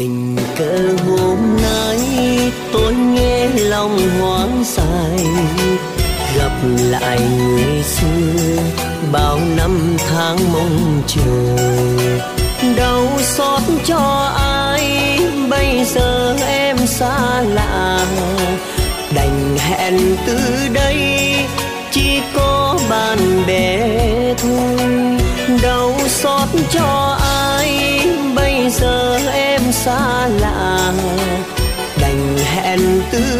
Tình cờ hôm nay tôi nghe lòng hoang dại, gặp lại người xưa bao năm tháng mong chờ. Đau xót cho ai bây giờ em xa lạ, đành hẹn từ đây chỉ có bạn bè thôi. Đau xót cho ai bây giờ em xa lạ, đành hẹn từ